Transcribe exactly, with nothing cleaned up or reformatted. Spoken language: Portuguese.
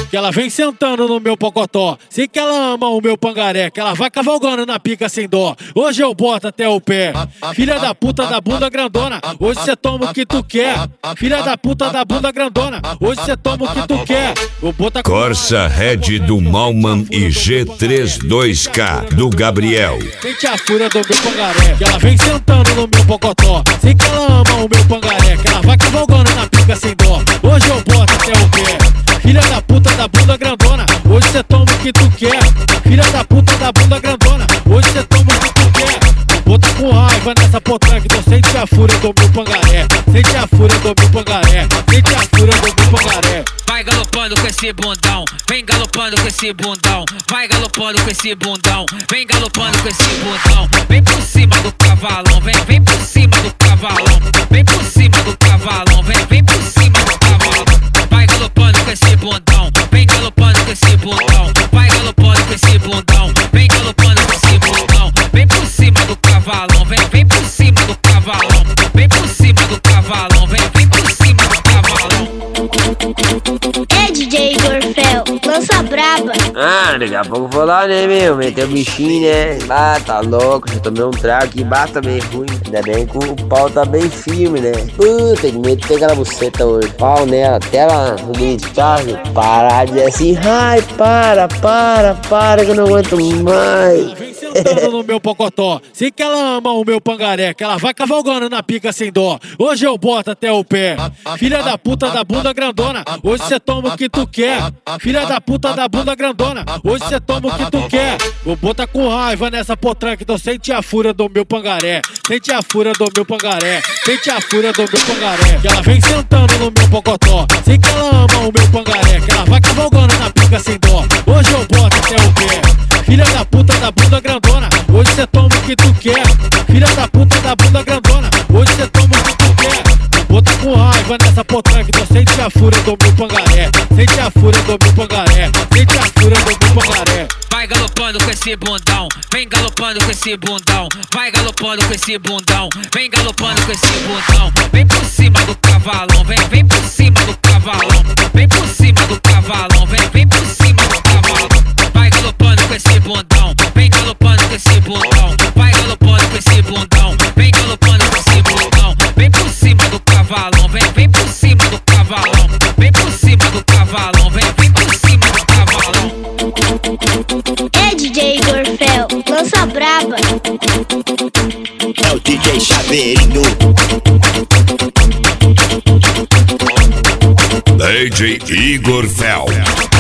que ela vem sentando no meu pocotó. Sei que ela ama o meu pangaré, que ela vai cavalgando na pica sem dó. Hoje eu boto até o pé. Filha da puta da bunda grandona, hoje cê toma o que tu quer. Filha da puta da bunda grandona, hoje cê toma o que tu quer. Vou botar Corsa Red do Malman e G trinta e dois K do Gabriel. Sente a fúria do meu pangaré, que ela vem sentando no meu pocotó. Sei que ela ama o meu pangaré, que ela vai cavalgando na pica sem dó. Hoje eu boto até o pé. Filha da puta da bunda grandona, hoje cê toma o que tu quer. Filha da puta da bunda grandona, hoje cê toma o que tu quer. Vou botar com raiva nessa potranca, então sente a fúria do meu pangaré. Sente a fúria do meu pangaré, sente a fúria do meu pangaré. Vai galopando com esse bundão, vem galopando com esse bundão. Vai galopando com esse bundão, vem galopando com esse bundão. Vem por cima do cavalão, vem, vem por cima do cavalão. Vem por cima do cavalão, vem, vem por cima do cavalão. Vai galopando com esse bundão, vem galopando com esse bundão. Vai galopando com esse bundão, vem galopando com esse bundão. Vem por cima do cavalão, vem, vem por cima do cavalão. Vem por cima do cavalão, vem, vem por cima do cavalão. É D J Igor Fel, lança braba. Ah, daqui a pouco vou lá, né, meu? Meter o bichinho, né? Ah, tá louco, já tomei um trago aqui, bata meio ruim. Ainda bem que o pau tá bem firme, né? Puta, que medo de pegar na buceta hoje. Pau nela, até ela gritar, parar de dizer assim, ai, para, para, para, que eu não aguento mais. Sentando no meu pocotó, sei que ela ama o meu pangaré, que ela vai cavalgando na pica sem dó. Hoje eu boto até o pé. Filha da puta da bunda grandona, hoje cê toma o que tu quer. Filha da puta da bunda grandona, hoje cê toma o que tu quer. Vou botar com raiva nessa potranca, então sente a fúria do meu pangaré. Sente a fúria do meu pangaré, sente a fúria do meu pangaré. Que ela vem sentando no meu pocotó, sei que ela ama o meu pangaré, que ela vai cavalgando na pica sem dó. Hoje eu boto até o pé. Filha da puta da bunda grandona, hoje cê toma o que tu quer. Filha da puta da bunda grandona, hoje cê toma o que tu quer. Vou botar com raiva nessa potranca, então sente a fúria do meu pangaré. Sente a fúria do meu pangaré, sente a fúria do meu pangaré. Vai galopando com esse bundão, vem galopando com esse bundão. Vai galopando com esse bundão, vem galopando com esse bundão. Vem por cima do cavalão, vem, vem por cima do cavalão. Vem por cima do cavalão, vem, vem por cima do cavalão. Vai galopando com esse bundão, vem galopando com esse bundão. Vai galopando com esse bundão, vem galopando com esse bundão. Vem por cima do cavalão, vem, vem por cima do cavalão. Vem por cima do cavalão, vem, vem por cima do cavalão. É D J Igor Fel, lança braba. É o D J Chaveirinho. D J Igor Fel.